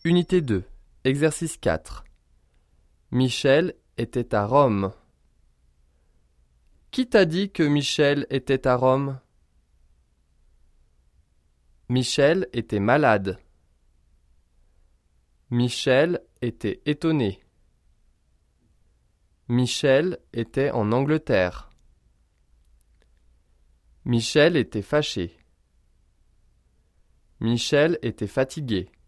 Unité 2, exercice 4. Michel était à Rome. Qui t'a dit que Michel était à Rome? Michel était malade. Michel était étonné. Michel était en Angleterre. Michel était fâché. Michel était fatigué.